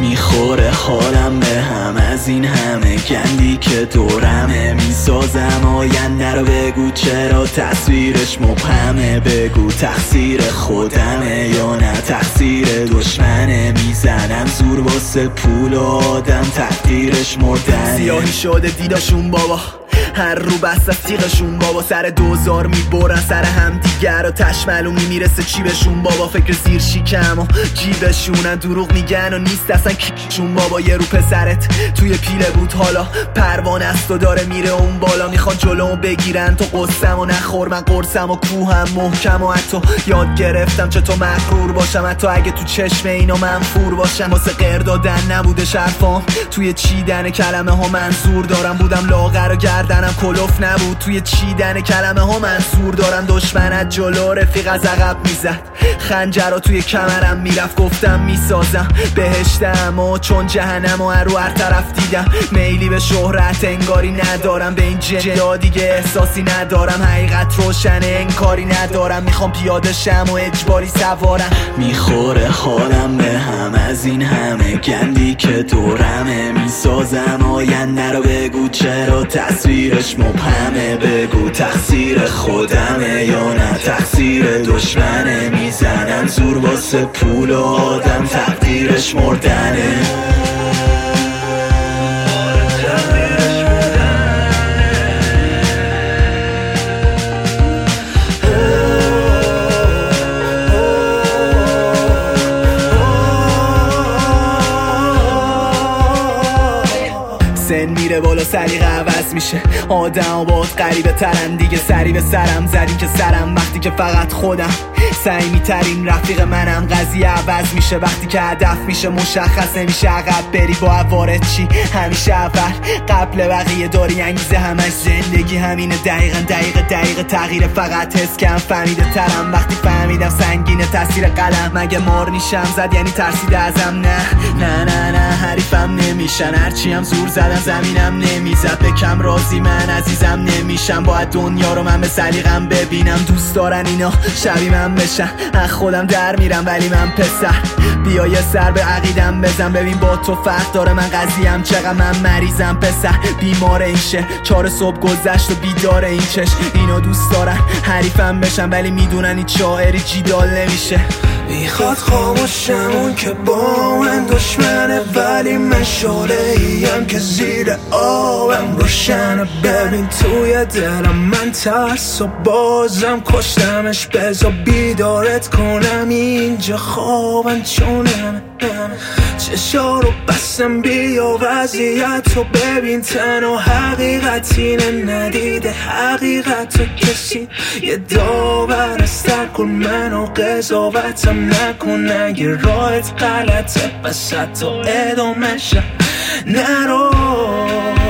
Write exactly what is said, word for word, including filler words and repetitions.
میخوره حالم به هم از این همه گندی که دورمه. میسازم آینده رو، بگو چرا تصویرش مبهمه. بگو تقصیر خودمه یا نه تقصیر دشمنه. میزنم زور واسه پول و آدم تقدیرش مردنه. سیاهی شده دیداشون بابا، هر رو بست از تیغشون بابا. سر دوزار میبرن سر هم دیگر و تشملومی میرسه چی بهشون بابا. فکر زیر شیکم و جیبشونن، دروغ میگن و نیست اصلا کیشون بابا. یه رو پسرت توی پیله بود حالا پروانه است و داره میره اون بالا. میخوان جلومو بگیرن تو قصم و نخور من قرصم و کوهم محکم. و حتی یاد گرفتم چطور مغرور باشم، حتی اگه تو چشم اینا منفور باشم. واسه غیر دادن نبوده شرفام، توی چیدن کلمه ها منظور دارم. بودم لاغر و گردنم کلوف نبود، توی چیدن کلمه ها منظور دارم. دشمن از جلو رفیق از عقب میزد، خنجر رو توی کمرم میرفت. گفتم میسازم بهشتم و چون جهنم و رو هر طرف دیدم. میلی به شهرت انگاری ندارم، به این جدا دیگه احساسی ندارم. حقیقت روشنه انکاری ندارم، میخوام پیاده شم و اجباری سوارم. میخوره حالم به هم از این همه گندی که دورمه. میسازم آینده رو، بگو چرا تصویرش مبهمه. بگو تقصیر خودمه یا نه تقصیر دشمنه. میزنم زور واسه پول و آدم تقدیرش مردنه. سن میره بالا سلیقه عوض میشه، آدم باید غریبه ترن دیگه. سری به سرم زدین که سرم وقتی که فقط خودم صمیمی ترین رفیق منم. قضیه عوض میشه وقتی که هدف میشه مشخص نمیشه. عقب بری با وارد چی همیشه اول قبل بقیه داری انگیزه. همش زندگی همینه دقیقا دقیقه دقیقه تغییر. فقط حس کم فهمیده ترم وقتی فهمیدم سنگینه تاثیر قلم. مگه مار نیشم زد یعنی ترسیده ازم؟ نه نه نه نه حریفم نمیشن، هرچی هم زور زدن زمینم نمیزد. به کم راضی من عزیزم نمیشم، باید دنیا رو من به سلیقم ببینم. دوست دارن اینا شبیه من بشن، از خودم در میرم ولی من پسر. بیا یه سر به عقیدم بزن، ببین با تو فرق داره من قضیم چقدر. من مریضم پسر بیمار این شه، چهار صبح گذشت و بیدار این چش. اینو دوست دارن حریفم بشن ولی میدونن این شاعری جیدال نمیشه. میخواد خاموشم اون که با من دشمنه، ولی من شعله ایم که زیر آبم روشنه. ببین توی دلم من ترس و بازم کشتمش. بذار بیدارت کنم اینجا خوابم چونم. چشا رو بستم بیا وضعیت رو ببین. تنها حقیقت اینه ندیده حقیقت رو کسی. یه داور استر کن منو قضاوتم نکن. اگه راهت غلطه پس حتی ادامه شه نرو.